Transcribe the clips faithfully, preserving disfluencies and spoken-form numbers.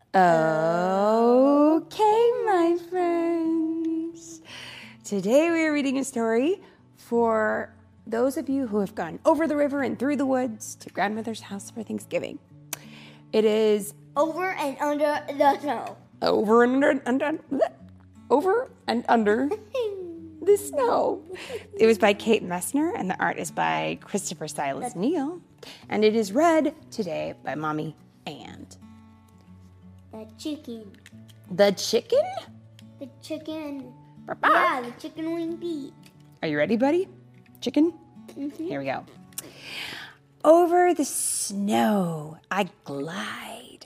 Okay, my friends. Today we are reading a story for those of you who have gone over the river and through the woods to grandmother's house for Thanksgiving. It is Over and Under the Snow. Over and under, under over and under the snow. It was by Kate Messner, and the art is by Christopher Silas Neal, and it is read today by Mommy and The chicken. the chicken. The chicken. Ba-ba. Yeah, the chicken wing beat. Are you ready, buddy? Chicken? Mm-hmm. Here we go. Over the snow I glide.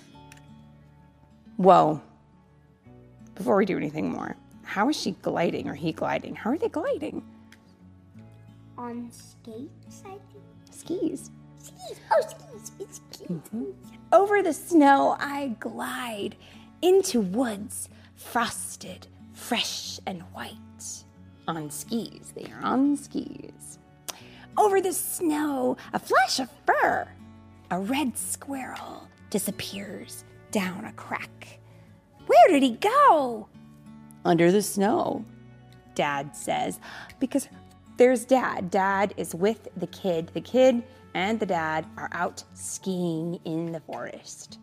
Whoa. Before we do anything more, how is she gliding or he gliding? How are they gliding? On skates, I think. Skis. Skis. Oh, skis. It's skis. Mm-hmm. Over the snow I glide into woods frosted, fresh and white. On skis. They are on skis. Over the snow, a flash of fur. A red squirrel disappears down a crack. Where did he go? Under the snow, Dad says, because there's Dad. Dad is with the kid. The kid and the dad are out skiing in the forest.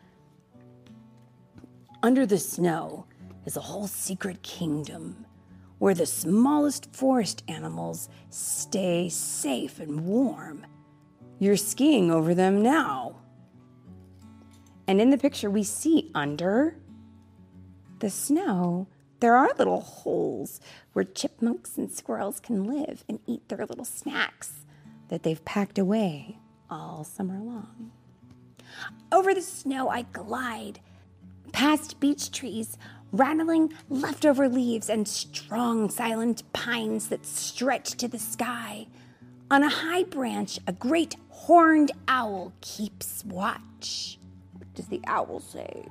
Under the snow is a whole secret kingdom where the smallest forest animals stay safe and warm. You're skiing over them now. And in the picture we see under the snow, there are little holes where chipmunks and squirrels can live and eat their little snacks that they've packed away all summer long. Over the snow I glide, past beech trees, rattling leftover leaves and strong silent pines that stretch to the sky. On a high branch, a great horned owl keeps watch. What does the owl say?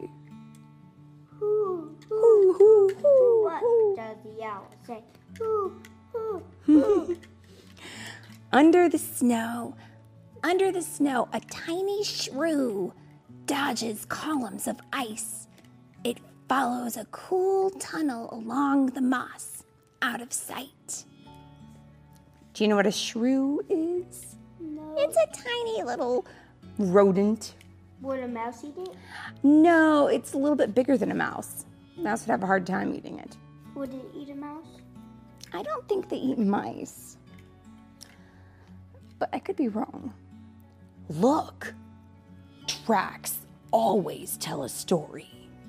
Hoo, Hoo, hoo, hoo, What hoo. does the owl say? Hoo, hoo, hoo. Under the snow, under the snow, a tiny shrew dodges columns of ice. It follows a cool tunnel along the moss, out of sight. Do you know what a shrew is? No. It's a tiny little rodent. Would a mouse eat it? No, it's a little bit bigger than a mouse. Mouse would have a hard time eating it. Would it eat a mouse? I don't think they eat mice. But I could be wrong. Look, tracks always tell a story.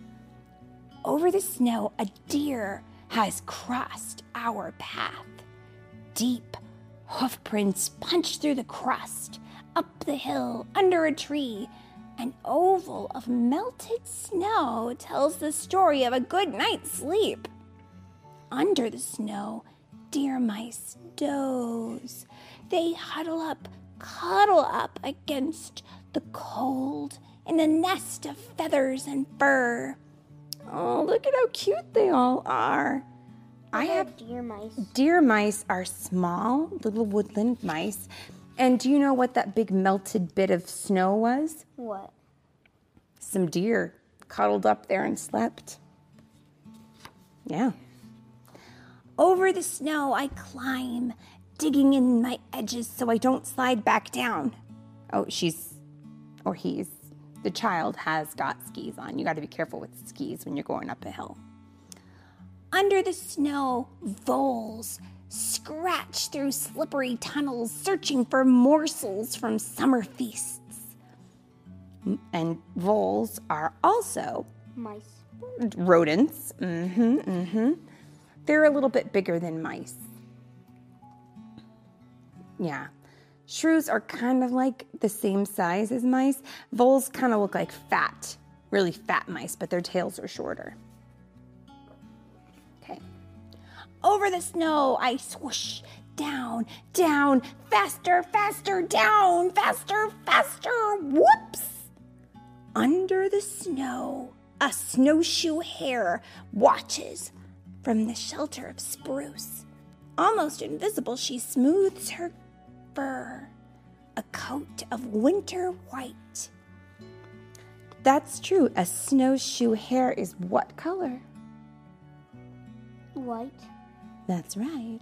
Over the snow, a deer has crossed our path. Deep hoof prints punch through the crust, up the hill, under a tree. An oval of melted snow tells the story of a good night's sleep. Under the snow, deer mice doze. They huddle up, cuddle up against the cold in a nest of feathers and fur. Oh, look at how cute they all are. I have deer mice. deer mice are small, little woodland mice. And do you know what that big melted bit of snow was? What? Some deer cuddled up there and slept. Yeah. Over the snow I climb, digging in my edges so I don't slide back down. Oh, she's, or he's, the child has got skis on. You got to be careful with skis when you're going up a hill. Under the snow, voles scratch through slippery tunnels, searching for morsels from summer feasts. And voles are also Mice. rodents. Mm-hmm, mm-hmm. They're a little bit bigger than mice. Yeah. Shrews are kind of like the same size as mice. Voles kind of look like fat, really fat mice, but their tails are shorter. Okay. Over the snow, I swoosh down, down, faster, faster, down, faster, faster, whoops! Under the snow, a snowshoe hare watches from the shelter of spruce. Almost invisible, she smooths her fur, a coat of winter white. That's true. A snowshoe hare is what color? White. That's right.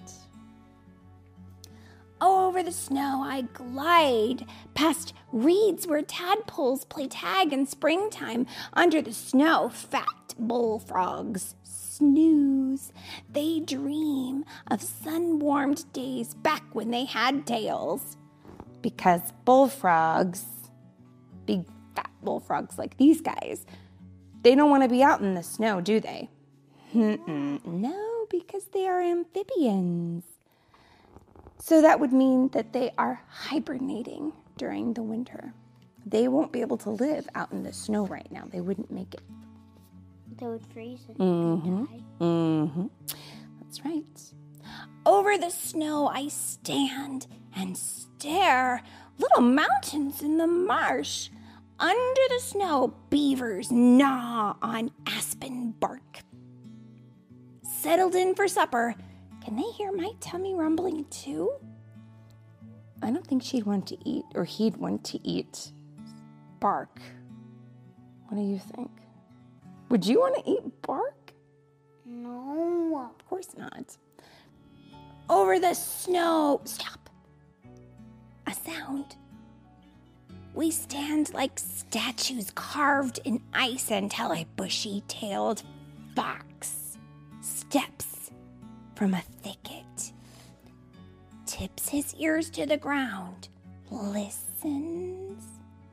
Over the snow I glide, past reeds where tadpoles play tag in springtime. Under the snow, fat bullfrogs snooze. They dream of sun-warmed days back when they had tails. Because bullfrogs, big fat bullfrogs like these guys, they don't want to be out in the snow, do they? Mm-mm. No, because they are amphibians. So that would mean that they are hibernating during the winter. They won't be able to live out in the snow right now. They wouldn't make it. They would freeze and Mm-hmm. die. Mm-hmm. That's right. Over the snow I stand and stare. Little mountains in the marsh. Under the snow, beavers gnaw on aspen bark. Settled in for supper. Can they hear my tummy rumbling too? I don't think she'd want to eat, or he'd want to eat bark. What do you think? Would you want to eat bark? No. Of course not. Over the snow. Stop. A sound. We stand like statues carved in ice until a bushy-tailed fox steps from a thicket, tips his ears to the ground, listens,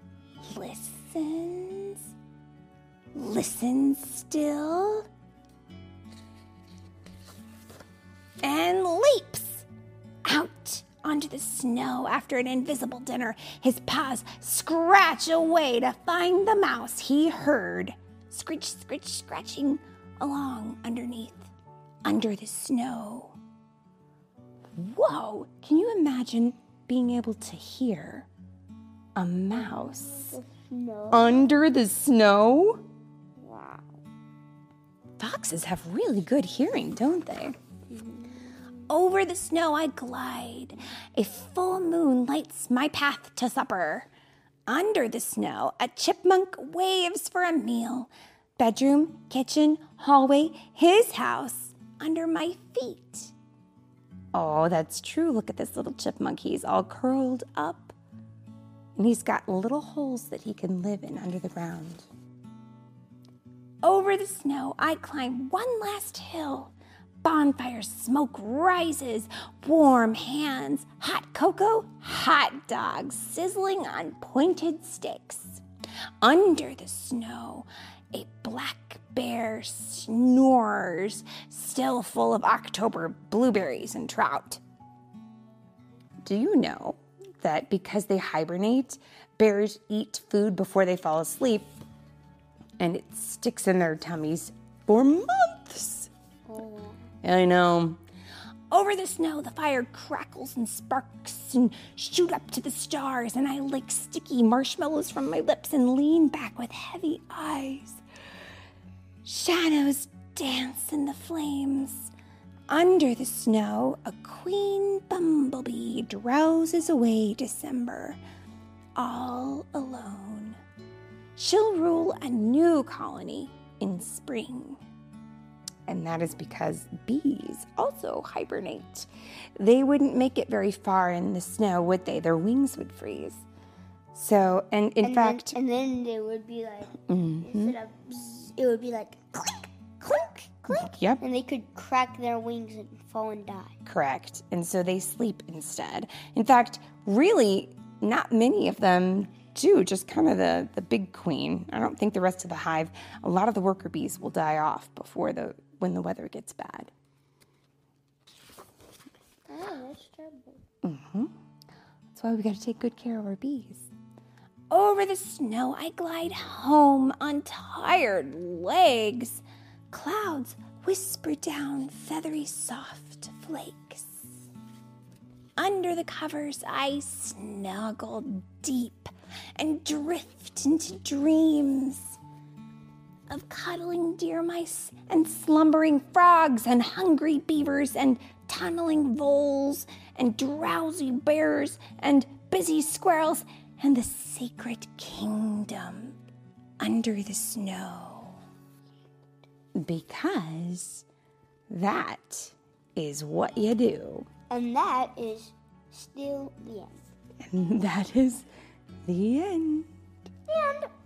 listens, listens still, and leaps out onto the snow after an invisible dinner. His paws scratch away to find the mouse he heard, scritch, scritch, scratching along underneath. Under the snow. Whoa! Can you imagine being able to hear a mouse No. under the snow? Wow. Foxes have really good hearing, don't they? Over the snow I glide. A full moon lights my path to supper. Under the snow, a chipmunk waves for a meal. Bedroom, kitchen, hallway, his house. Under my feet. Oh, that's true. Look at this little chipmunk. He's all curled up. And he's got little holes that he can live in under the ground. Over the snow, I climb one last hill. Bonfire smoke rises. Warm hands. Hot cocoa. Hot dogs sizzling on pointed sticks. Under the snow, a black bear snores, still full of October blueberries and trout. Do you know that because they hibernate, bears eat food before they fall asleep, and it sticks in their tummies for months? Oh. I know. Over the snow, the fire crackles and sparks and shoot up to the stars, and I lick sticky marshmallows from my lips and lean back with heavy eyes. Shadows dance in the flames. Under the snow, a queen bumblebee drowses away December, all alone. She'll rule a new colony in spring. And that is because bees also hibernate. They wouldn't make it very far in the snow, would they? Their wings would freeze. So, and in and fact... Then, and then they would be like, Mhm. instead of, bzz, it would be like, clink, clink, clink. Yep. And they could crack their wings and fall and die. Correct. And so they sleep instead. In fact, really, not many of them do, just kind of the, the big queen. I don't think the rest of the hive, a lot of the worker bees will die off before the when the weather gets bad. Oh, that's terrible. Mm-hmm. That's why we got to take good care of our bees. Over the snow, I glide home on tired legs. Clouds whisper down feathery soft flakes. Under the covers, I snuggle deep and drift into dreams of cuddling deer mice and slumbering frogs and hungry beavers and tunneling voles and drowsy bears and busy squirrels and the sacred kingdom under the snow. Because that is what you do. And that is still the end. And that is the end. The end.